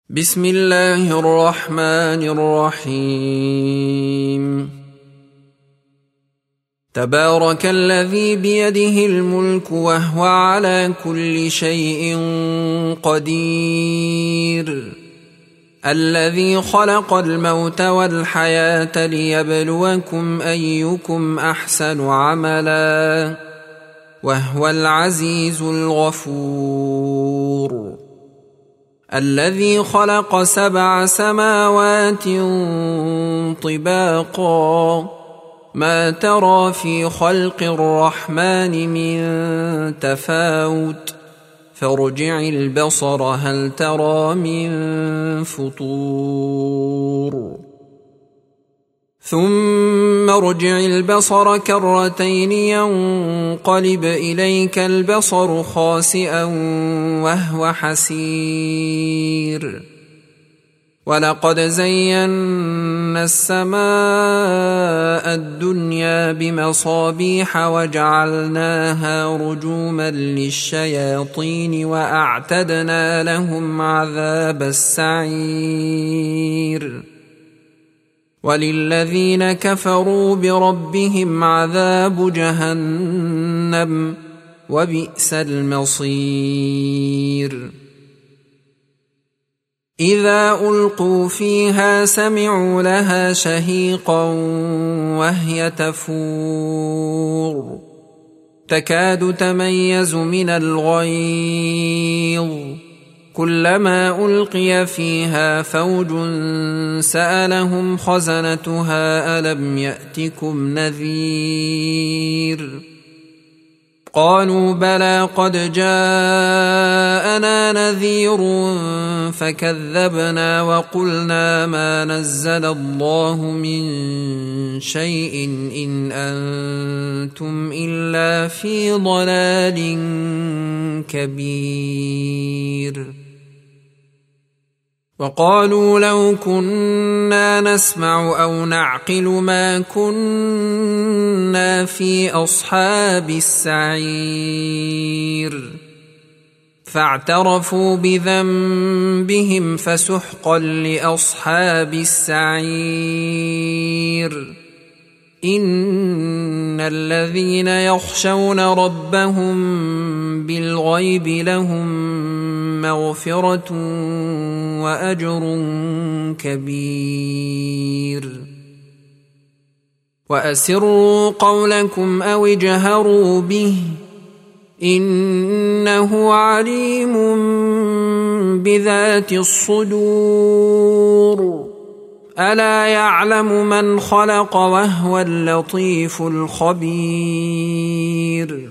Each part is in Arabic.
بسم الله الرحمن الرحيم. تبارك الذي بيده الملك وهو على كل شيء قدير، الذي خلق الموت والحياة ليبلوكم أيكم أحسن عملا، وهو العزيز الغفور. الذي خلق 7 سماوات طباقا، ما ترى في خلق الرحمن من تفاوت، فارجع البصر هل ترى من فطور، ثم ارجع البصر كرتين ينقلب إليك البصر خاسئا وهو حسير. ولقد زينا السماء الدنيا بمصابيح وجعلناها رجوما للشياطين وأعتدنا لهم عذاب السعير. وللذين كفروا بربهم عذاب جهنم وبئس المصير. إذا ألقوا فيها سمعوا لها شهيقا وهي تفور، تكاد تميز من الغيظ، كلما ألقي فيها فوج سألهم خزنتها ألم يأتكم نذير؟ قالوا بلى قد جاءنا نذير فكذبنا وقلنا ما نزل الله من شيء إن أنتم إلا في ضلال كبير. وقالوا لو كنا نسمع أو نعقل ما كنا في أصحاب السعير، فاعترفوا بذنبهم فسحقا لأصحاب السعير. إن الذين يخشون ربهم بالغيب لهم مغفرة وأجر كبير. وأسروا قولكم أو اجهروا به إنه عليم بذات الصدور. ألا يعلم من خلق وهو اللطيف الخبير.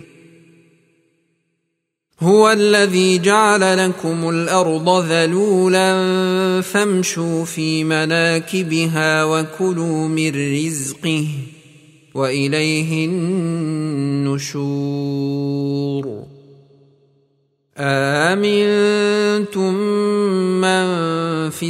هو الذي جعل لكم الأرض ذلولا فامشوا في مناكبها وكلوا من رزقه وإليه النشور. آمنتم من في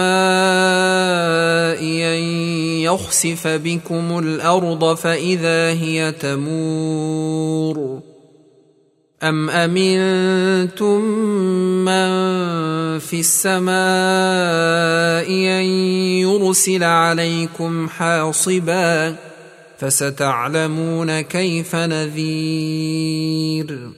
السماء أن يخسف بكم الأرض فإذا هي تمور، أم أمنتم من في السماء أن يرسل عليكم حاصبا فستعلمون كيف نذير.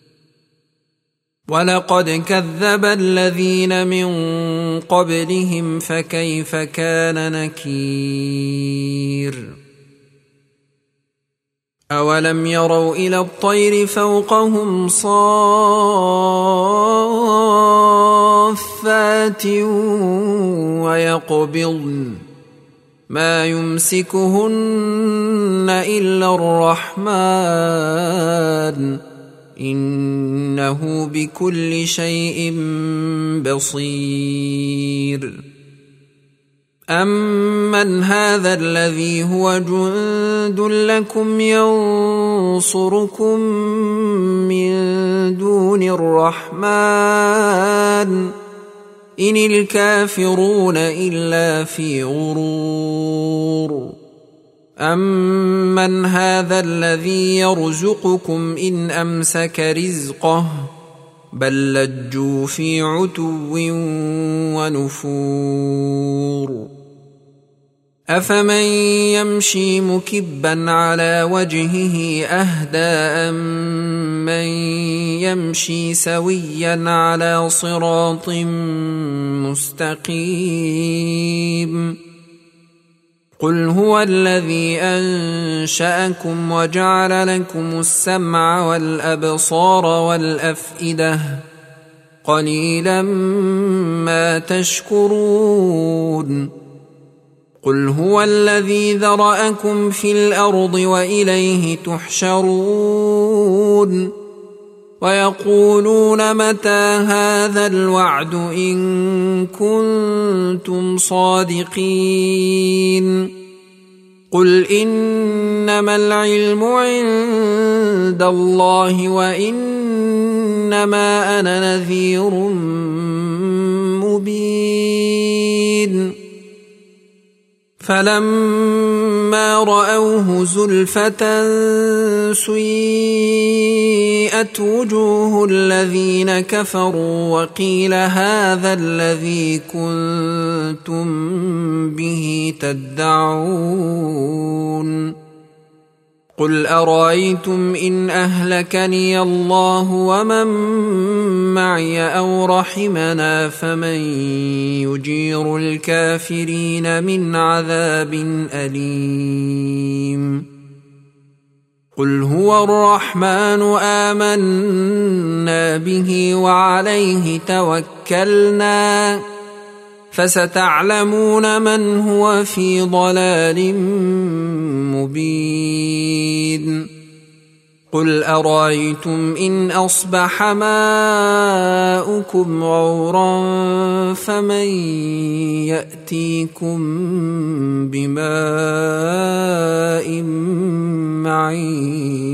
ولقد كذب الذين من قبلهم فكيف كان نكير. أولم يروا إلى الطير فوقهم صافات ويقبضن ما يمسكهن إلا الرحمن إنه بكل شيء بصير. أمن هذا الذي هو جند لكم ينصركم من دون الرحمن إن الكافرون إلا في غرور. أمن هذا الذي يرزقكم إن أمسك رزقه بل لجوا في عتو ونفور أفمن يمشي مكبا على وجهه أهدى أمن يمشي سويا على صراط مستقيم قل هو الذي أنشأكم وجعل لكم السمع والأبصار والأفئدة قليلا ما تشكرون قل هو الذي ذرأكم في الأرض وإليه تحشرون ويقولون متى هذا الوعد إن كنتم صادقين قل إنما العلم عند الله وإنما أنا نذير مبين فلما رأوه زلفة سيئت وجوه الذين كفروا وقيل هذا الذي كنتم به تدعون قل أرأيتم إن أهلكني الله ومن معي أو رحمنا فمن يجير الكافرين من عذاب أليم قل هو الرحمن آمنا به وعليه توكلنا فستعلمون من هو في ضلال مبين قل أرأيتم إن أصبح ماؤكم غورا فمن يأتيكم بماء معين